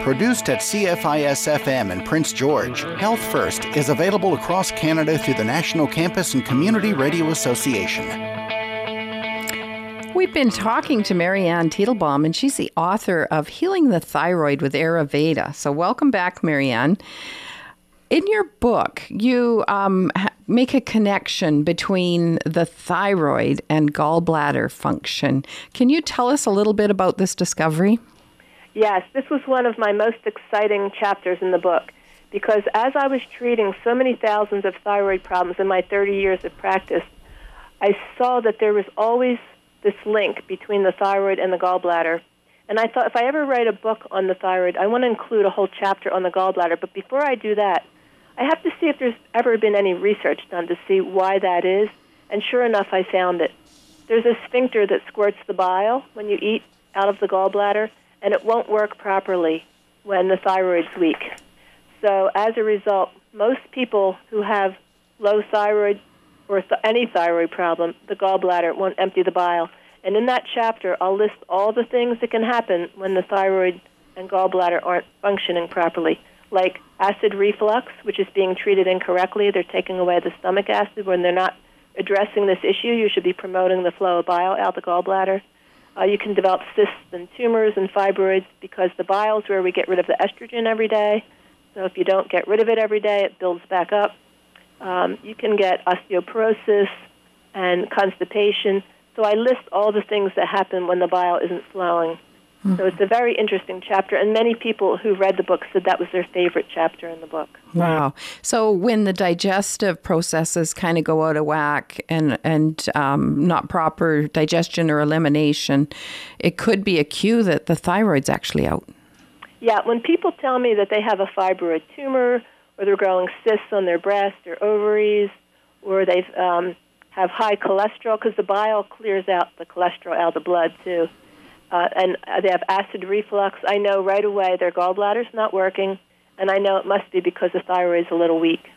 Produced at CFIS-FM in Prince George, Health First is available across Canada through the National Campus and Community Radio Association. We've been talking to Marianne Titelbaum, and she's the author of Healing the Thyroid with Ayurveda. So welcome back, Marianne. In your book, you make a connection between the thyroid and gallbladder function. Can you tell us a little bit about this discovery? Yes, this was one of my most exciting chapters in the book, because as I was treating so many thousands of thyroid problems in my 30 years of practice, I saw that there was always this link between the thyroid and the gallbladder. And I thought, if I ever write a book on the thyroid, I want to include a whole chapter on the gallbladder. But before I do that, I have to see if there's ever been any research done to see why that is. And sure enough, I found it. There's a sphincter that squirts the bile when you eat out of the gallbladder, and it won't work properly when the thyroid's weak. So as a result, most people who have low thyroid or any thyroid problem, the gallbladder won't empty the bile. And in that chapter, I'll list all the things that can happen when the thyroid and gallbladder aren't functioning properly, like acid reflux, which is being treated incorrectly. They're taking away the stomach acid. When they're not addressing this issue, you should be promoting the flow of bile out the gallbladder. You can develop cysts and tumors and fibroids because the bile is where we get rid of the estrogen every day. So if you don't get rid of it every day, it builds back up. You can get osteoporosis and constipation. So I list all the things that happen when the bile isn't flowing. So it's a very interesting chapter, and many people who read the book said that was their favorite chapter in the book. Wow. So when the digestive processes kind of go out of whack and not proper digestion or elimination, it could be a cue that the thyroid's actually out. Yeah, when people tell me that they have a fibroid tumor, or they're growing cysts on their breast or ovaries, or they have high cholesterol, because the bile clears out the cholesterol out of the blood too, and they have acid reflux, I know right away their gallbladder's not working, and I know it must be because the thyroid's a little weak.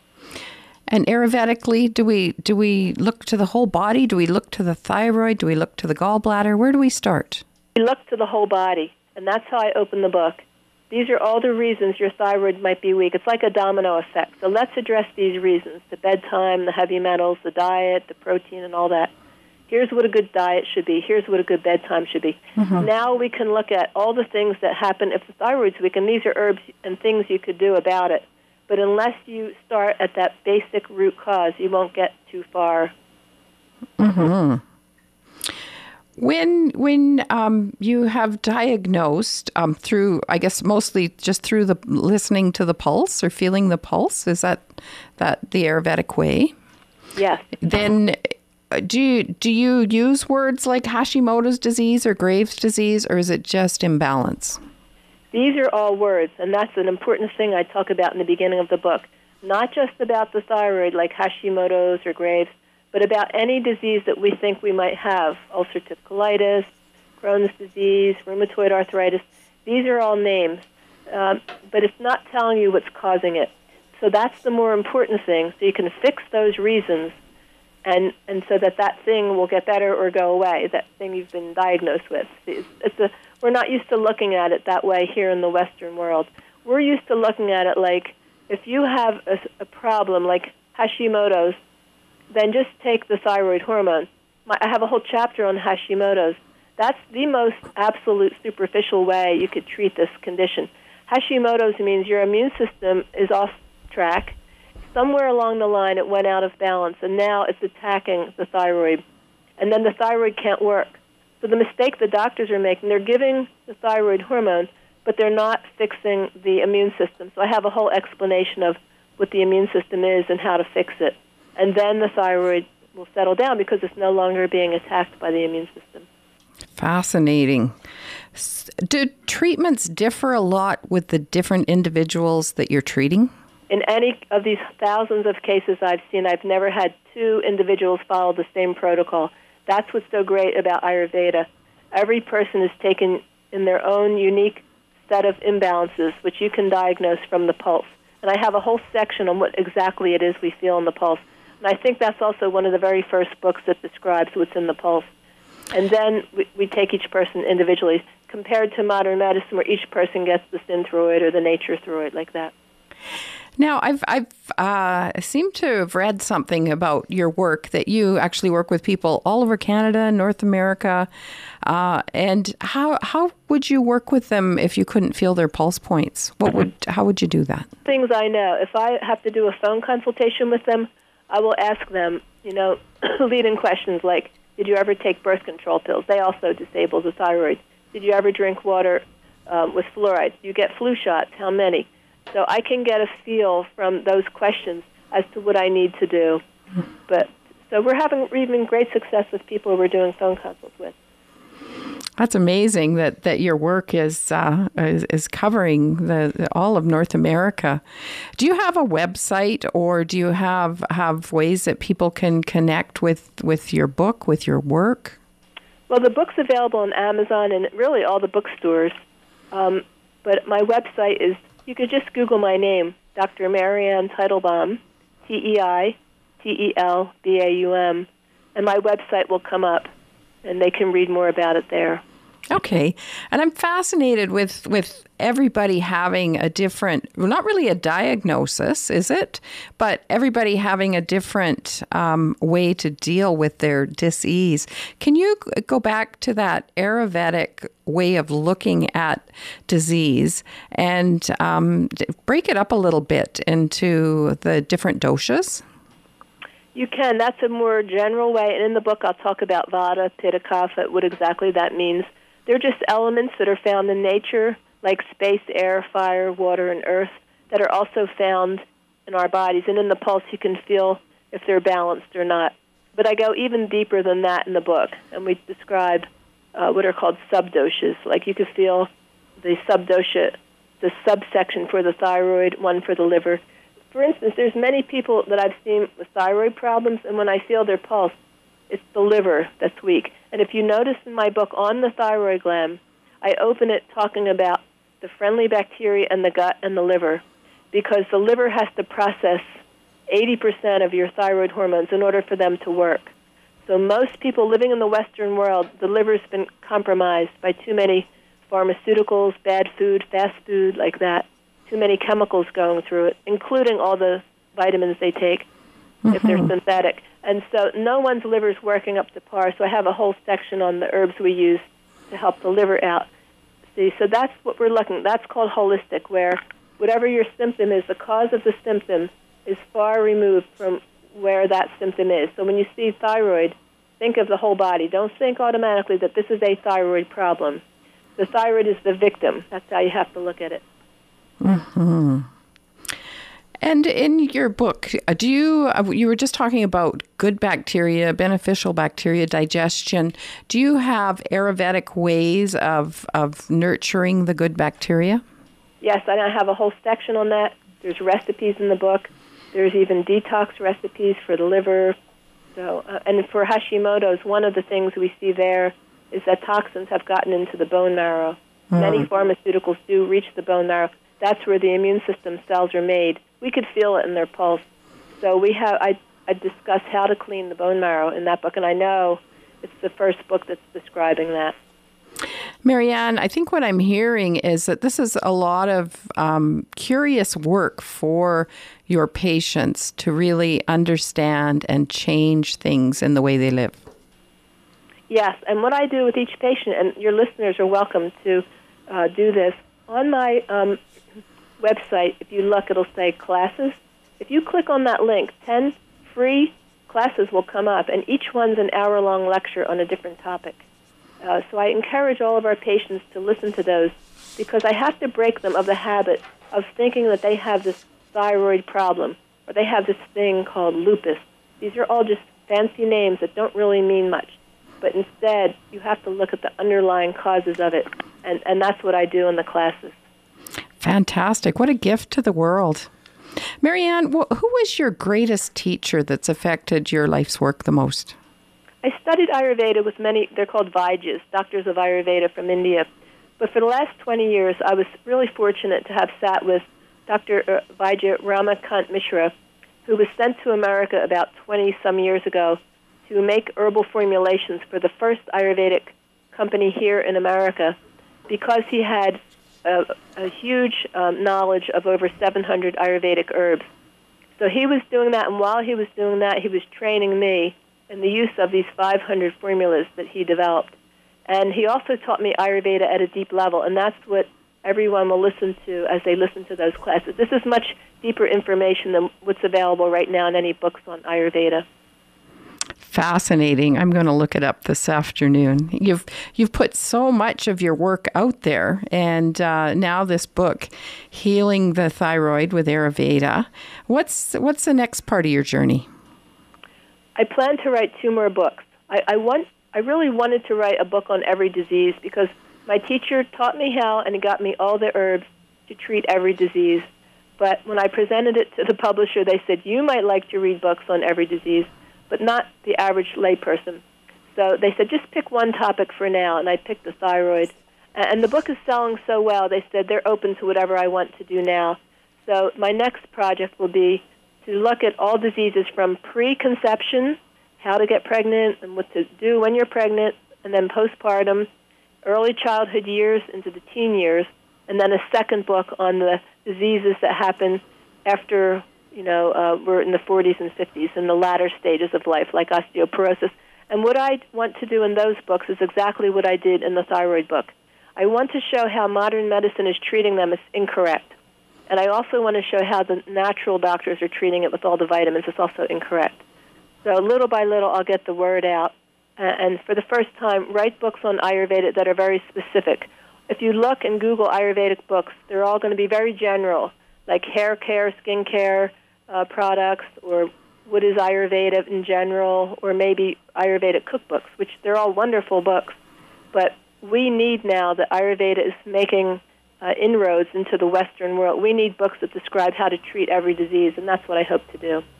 And Ayurvedically, do we look to the whole body? Do we look to the thyroid? Do we look to the gallbladder? Where do we start? We look to the whole body, and that's how I open the book. These are all the reasons your thyroid might be weak. It's like a domino effect. So let's address these reasons: the bedtime, the heavy metals, the diet, the protein, and all that. Here's what a good diet should be. Here's what a good bedtime should be. Mm-hmm. Now we can look at all the things that happen if the thyroid's weak, and these are herbs and things you could do about it. But unless you start at that basic root cause, you won't get too far. Mm-hmm. When you have diagnosed through, I guess mostly just through the listening to the pulse or feeling the pulse, is that the Ayurvedic way? Yes. Then do you use words like Hashimoto's disease or Graves' disease, or is it just imbalance? These are all words, and that's an important thing I talk about in the beginning of the book. Not just about the thyroid like Hashimoto's or Graves', but about any disease that we think we might have: ulcerative colitis, Crohn's disease, rheumatoid arthritis. These are all names, but it's not telling you what's causing it. So that's the more important thing, so you can fix those reasons, and so that thing will get better or go away, that thing you've been diagnosed with. We're not used to looking at it that way here in the Western world. We're used to looking at it like, if you have a problem like Hashimoto's, then just take the thyroid hormone. I have a whole chapter on Hashimoto's. That's the most absolute superficial way you could treat this condition. Hashimoto's means your immune system is off track. Somewhere along the line it went out of balance, and now it's attacking the thyroid. And then the thyroid can't work. So the mistake the doctors are making, they're giving the thyroid hormone, but they're not fixing the immune system. So I have a whole explanation of what the immune system is and how to fix it. And then the thyroid will settle down because it's no longer being attacked by the immune system. Fascinating. Do treatments differ a lot with the different individuals that you're treating? In any of these thousands of cases I've seen, I've never had two individuals follow the same protocol. That's what's so great about Ayurveda. Every person is taken in their own unique set of imbalances, which you can diagnose from the pulse. And I have a whole section on what exactly it is we feel in the pulse. And I think that's also one of the very first books that describes what's in the pulse. And then we take each person individually. compared to modern medicine where each person gets the Synthroid or the Nature Throid like that. Now, I've seemed to have read something about your work, that you actually work with people all over Canada, North America, and how would you work with them if you couldn't feel their pulse points? How would you do that? Things I know. If I have to do a phone consultation with them, I will ask them, lead-in questions like, did you ever take birth control pills? They also disable the thyroid. Did you ever drink water with fluoride? Do you get flu shots? How many? So I can get a feel from those questions as to what I need to do. So we're having great success with people we're doing phone consults with. That's amazing that your work is covering all of North America. Do you have a website, or do you have ways that people can connect with your book, with your work? Well, the book's available on Amazon and really all the bookstores. But my website is, you could just Google my name, Dr. Marianne Teitelbaum, Teitelbaum, and my website will come up, and they can read more about it there. Okay. And I'm fascinated with everybody having a different, well, not really a diagnosis, is it? But everybody having a different way to deal with their dis-ease. Can you go back to that Ayurvedic way of looking at disease and break it up a little bit into the different doshas? You can. That's a more general way. And in the book, I'll talk about Vata, Pitta, Kapha, what exactly that means. They're just elements that are found in nature, like space, air, fire, water, and earth, that are also found in our bodies. And in the pulse, you can feel if they're balanced or not. But I go even deeper than that in the book, and we describe what are called subdoshas. Like you could feel the subdosha, the subsection for the thyroid, one for the liver. For instance, there's many people that I've seen with thyroid problems, and when I feel their pulse, it's the liver that's weak. And if you notice in my book on the thyroid gland, I open it talking about the friendly bacteria in the gut and the liver, because the liver has to process 80% of your thyroid hormones in order for them to work. So most people living in the Western world, the liver's been compromised by too many pharmaceuticals, bad food, fast food, like that, too many chemicals going through it, including all the vitamins they take if they're synthetic. And so no one's liver is working up to par, so I have a whole section on the herbs we use to help the liver out. See, so that's what we're looking at. That's called holistic, where whatever your symptom is, the cause of the symptom is far removed from where that symptom is. So when you see thyroid, think of the whole body. Don't think automatically that this is a thyroid problem. The thyroid is the victim. That's how you have to look at it. Mm-hmm. And in your book, you were just talking about good bacteria, beneficial bacteria, digestion. Do you have Ayurvedic ways of nurturing the good bacteria? Yes, and I have a whole section on that. There's recipes in the book. There's even detox recipes for the liver. So, and for Hashimoto's, one of the things we see there is that toxins have gotten into the bone marrow. Many pharmaceuticals do reach the bone marrow. That's where the immune system cells are made. We could feel it in their pulse. So I discuss how to clean the bone marrow in that book, and I know it's the first book that's describing that. Marianne, I think what I'm hearing is that this is a lot of curious work for your patients to really understand and change things in the way they live. Yes, and what I do with each patient, and your listeners are welcome to do this, on my website, if you look, it'll say classes. If you click on that link, 10 free classes will come up, and each one's an hour-long lecture on a different topic. So I encourage all of our patients to listen to those, because I have to break them of the habit of thinking that they have this thyroid problem, or they have this thing called lupus. These are all just fancy names that don't really mean much. But instead, you have to look at the underlying causes of it, and that's what I do in the classes. Fantastic. What a gift to the world. Marianne, who was your greatest teacher that's affected your life's work the most? I studied Ayurveda with many, they're called Vaidyas, doctors of Ayurveda from India. But for the last 20 years, I was really fortunate to have sat with Dr. Vaidya Ramakant Mishra, who was sent to America about 20-some years ago to make herbal formulations for the first Ayurvedic company here in America. because he had a huge knowledge of over 700 Ayurvedic herbs. So he was doing that, and while he was doing that, he was training me in the use of these 500 formulas that he developed. And he also taught me Ayurveda at a deep level, and that's what everyone will listen to as they listen to those classes. This is much deeper information than what's available right now in any books on Ayurveda. Fascinating. I'm going to look it up this afternoon. You've put so much of your work out there, and now this book, Healing the Thyroid with Ayurveda. What's the next part of your journey? I plan to write 2 more books. I really wanted to write a book on every disease because my teacher taught me how, and he got me all the herbs to treat every disease. But when I presented it to the publisher, they said, you might like to read books on every disease, but not the average layperson. So they said, just pick one topic for now, and I picked the thyroid. And the book is selling so well, they said they're open to whatever I want to do now. So my next project will be to look at all diseases from preconception, how to get pregnant and what to do when you're pregnant, and then postpartum, early childhood years into the teen years, and then a second book on the diseases that happen after we're in the 40s and 50s, in the latter stages of life, like osteoporosis. And what I want to do in those books is exactly what I did in the thyroid book. I want to show how modern medicine is treating them as incorrect. And I also want to show how the natural doctors are treating it with all the vitamins is also incorrect. So little by little, I'll get the word out. And for the first time, write books on Ayurveda that are very specific. If you look and Google Ayurvedic books, they're all going to be very general, like hair care, skin care, products, or what is Ayurveda in general, or maybe Ayurvedic cookbooks, which they're all wonderful books. But we need now that Ayurveda is making inroads into the Western world. We need books that describe how to treat every disease, and that's what I hope to do.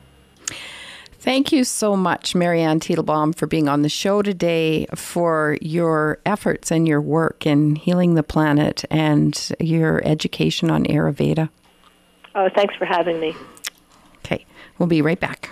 Thank you so much, Marianne Teitelbaum, for being on the show today, for your efforts and your work in healing the planet and your education on Ayurveda. Oh, thanks for having me. Okay, we'll be right back.